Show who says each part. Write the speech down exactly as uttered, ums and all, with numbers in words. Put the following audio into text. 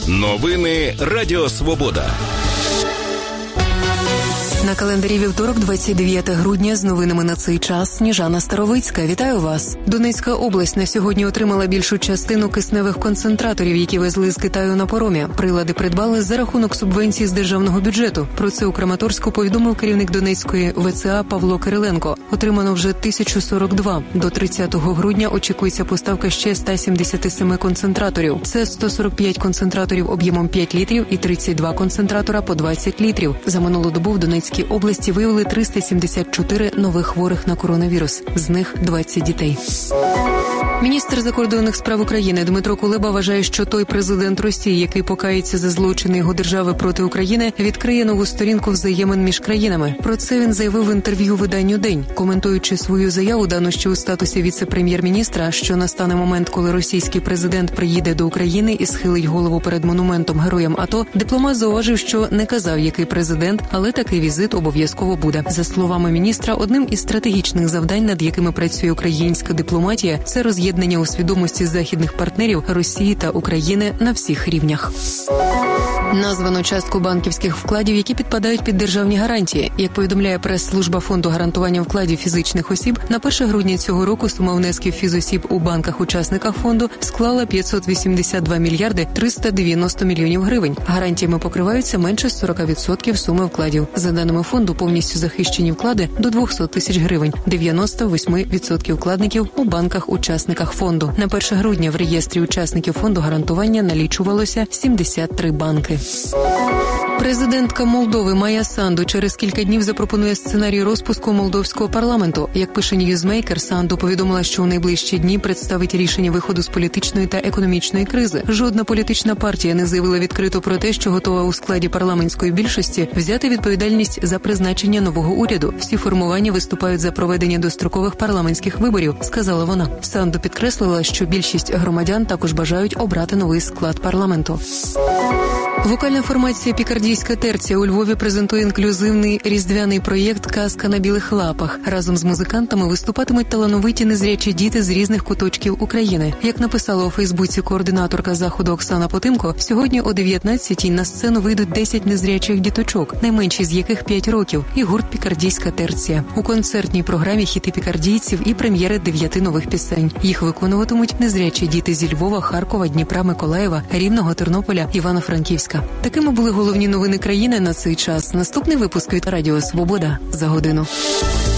Speaker 1: Новини Радіо Свобода.
Speaker 2: На календарі вівторок, двадцять дев'яте грудня, з новинами на цей час Сніжана Старовицька. Вітаю вас. Донецька область на сьогодні отримала більшу частину кисневих концентраторів, які везли з Китаю на паромі. Прилади придбали за рахунок субвенцій з державного бюджету. Про це у Краматорську повідомив керівник Донецької В Це А Павло Кириленко. Отримано вже тисячу сорок два. До тридцятого грудня очікується поставка ще ста сімдесяти семи концентраторів. Це сто сорок п'ять концентраторів об'ємом п'ять літрів і тридцять два концентратора по двадцять літрів. За минулу добу в Донецькій області виявили триста сімдесят чотири нових хворих на коронавірус. З них двадцять дітей. Міністр закордонних справ України Дмитро Кулеба вважає, що той президент Росії, який покається за злочини його держави проти України, відкриє нову сторінку взаємин між країнами. Про це він заявив в інтерв'ю виданню «День». Коментуючи свою заяву, дану ще у статусі віце-прем'єр-міністра, що настане момент, коли російський президент приїде до України і схилить голову перед монументом героям АТО, дипломат зауважив, що не казав, який президент, але такий візит обов'язково буде. За словами міністра, одним із стратегічних завдань, над якими працює українська дипломатія, це роз'єднання у свідомості західних партнерів Росії та України на всіх рівнях. Названо частку банківських вкладів, які підпадають під державні гарантії. Як повідомляє прес-служба Фонду гарантування вкладів фізичних осіб, на перше грудня цього року сума внесків фізосіб у банках-учасниках фонду склала п'ятсот вісімдесят два мільярди триста дев'яносто мільйонів гривень. Гарантіями покриваються менше сорок відсотків суми вкладів. За даними фонду, повністю захищені вклади до двісті тисяч гривень, дев'яносто вісім відсотків вкладників у банках-учасниках фонду. На перше грудня в реєстрі учасників фонду гарантування налічувалося сімдесят три банки. Президентка Молдови Майя Санду через кілька днів запропонує сценарій розпуску молдовського парламенту. Як пише Ньюзмейкер, Санду повідомила, що у найближчі дні представить рішення виходу з політичної та економічної кризи. Жодна політична партія не заявила відкрито про те, що готова у складі парламентської більшості взяти відповідальність за призначення нового уряду. Всі формування виступають за проведення дострокових парламентських виборів, сказала вона. Санду підкреслила, що більшість громадян також бажають обрати новий склад парламенту. Вокальна формація «Пікардійська терція» у Львові презентує інклюзивний різдвяний проєкт «Казка на білих лапах». Разом з музикантами виступатимуть талановиті незрячі діти з різних куточків України. Як написала у Фейсбуці координаторка заходу Оксана Потимко, сьогодні о дев'ятнадцятій на сцену вийдуть десять незрячих діточок, найменші з яких п'ять років, і гурт «Пікардійська терція». У концертній програмі хіти пікардійців і прем'єри дев'яти нових пісень. Їх виконуватимуть незрячі діти зі Львова, Харкова, Дніпра, Миколаєва, Рівного, Тернополя, Івано-Франківська. Такими були головні новини країни на цей час. Наступний випуск від Радіо Свобода за годину.